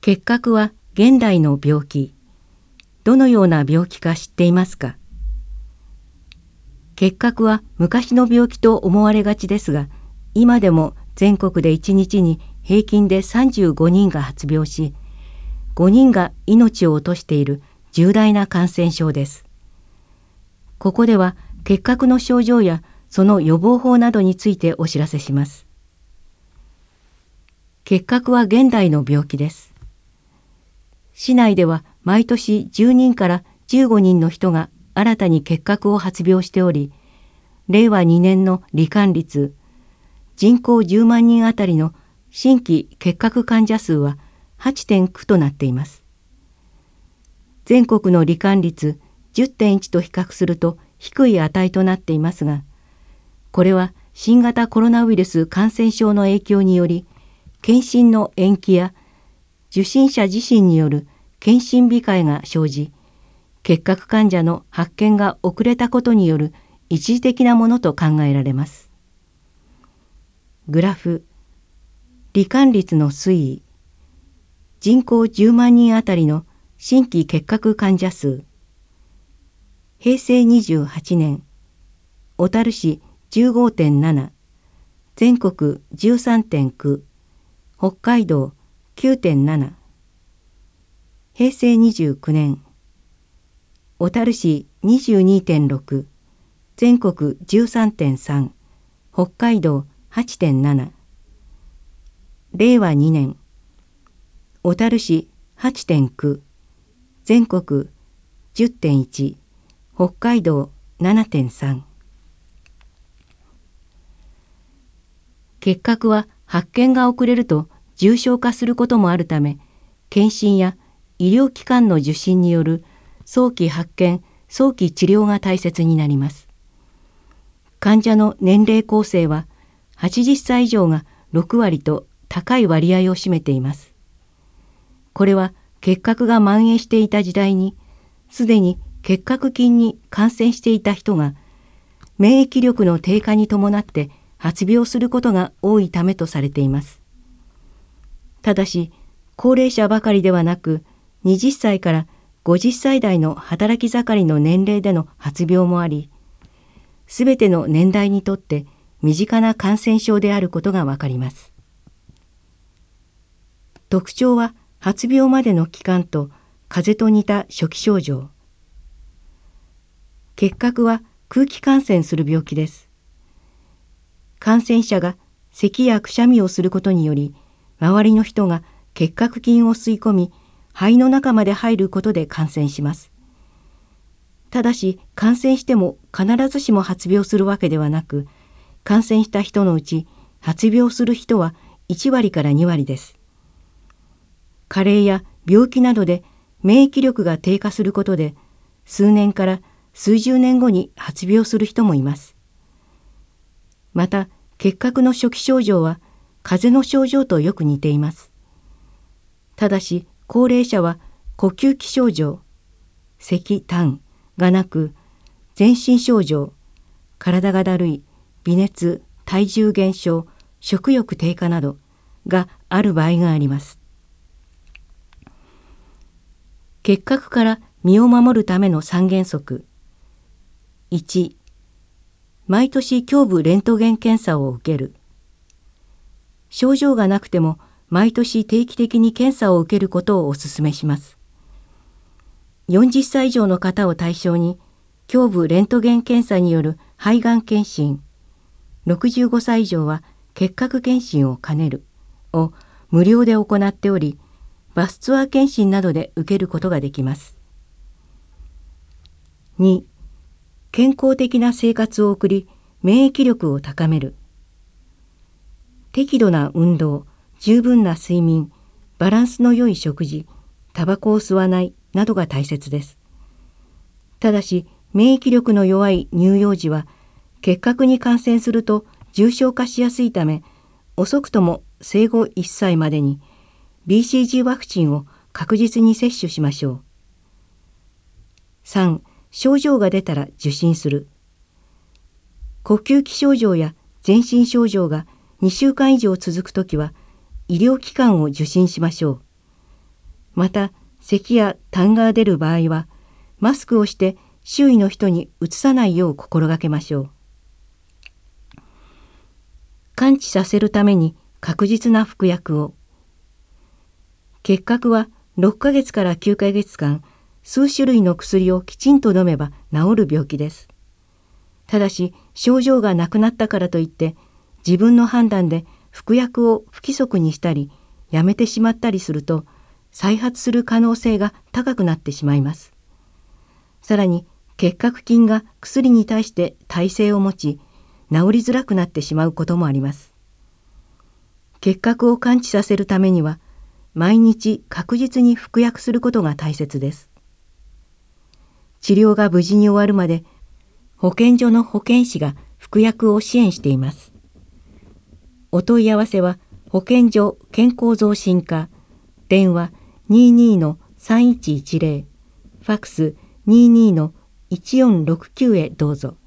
結核は現代の病気。どのような病気か知っていますか？結核は昔の病気と思われがちですが、今でも全国で1日に平均で35人が発病し、5人が命を落としている重大な感染症です。ここでは結核の症状やその予防法などについてお知らせします。結核は現代の病気です。市内では毎年10人から15人の人が新たに結核を発病しており、令和2年の罹患率、人口10万人あたりの新規結核患者数は 8.9 となっています。全国の罹患率 10.1 と比較すると低い値となっていますが、これは新型コロナウイルス感染症の影響により、検診の延期や受診者自身による検診控えが生じ、結核患者の発見が遅れたことによる一時的なものと考えられます。グラフ、罹患率の推移、人口10万人あたりの新規結核患者数、平成28年、小樽市 15.7、全国 13.9、北海道 9.7、平成29年、小樽市 22.6、全国 13.3、北海道 8.7、令和2年、小樽市 8.9、全国 10.1、北海道 7.3。結核は発見が遅れると重症化することもあるため、検診や医療機関の受診による早期発見、早期治療が大切になります。患者の年齢構成は80歳以上が6割と高い割合を占めています。これは結核が蔓延していた時代に、すでに結核菌に感染していた人が、免疫力の低下に伴って発病することが多いためとされています。ただし、高齢者ばかりではなく、20歳から50歳代の働き盛りの年齢での発病もあり、すべての年代にとって身近な感染症であることがわかります。特徴は発病までの期間と風邪と似た初期症状。結核は空気感染する病気です。感染者が咳やくしゃみをすることにより、周りの人が結核菌を吸い込み、肺の中まで入ることで感染します。ただし、感染しても必ずしも発病するわけではなく、感染した人のうち発病する人は1割から2割です。加齢や病気などで免疫力が低下することで、数年から数十年後に発病する人もいます。また、結核の初期症状は風邪の症状とよく似ています。ただし、高齢者は呼吸器症状、咳・痰がなく、全身症状、体がだるい、微熱、体重減少、食欲低下などがある場合があります。結核から身を守るための3原則。1、毎年胸部レントゲン検査を受ける。症状がなくても毎年定期的に検査を受けることをお勧めします。40歳以上の方を対象に胸部レントゲン検査による肺がん検診、65歳以上は結核検診を兼ねるを無料で行っており、バスツアー検診などで受けることができます。2、健康的な生活を送り、免疫力を高める。適度な運動、十分な睡眠、バランスの良い食事、タバコを吸わないなどが大切です。ただし、免疫力の弱い乳幼児は、結核に感染すると重症化しやすいため、遅くとも生後1歳までに BCG ワクチンを確実に接種しましょう。3、症状が出たら受診する。呼吸器症状や全身症状が2週間以上続くときは、医療機関を受診しましょう。 また、咳や痰が出る場合は、マスクをして周囲の人にうつさないよう心がけましょう。完治させるために確実な服薬を。結核は6ヶ月から9ヶ月間、数種類の薬をきちんと飲めば治る病気です。ただし、症状がなくなったからといって、自分の判断で服薬を不規則にしたり、やめてしまったりすると、再発する可能性が高くなってしまいます。さらに、結核菌が薬に対して耐性を持ち、治りづらくなってしまうこともあります。結核を完治させるためには、毎日確実に服薬することが大切です。治療が無事に終わるまで、保健所の保健師が服薬を支援しています。お問い合わせは、保健所健康増進課、電話 22-3110、ファックス 22-1469 へどうぞ。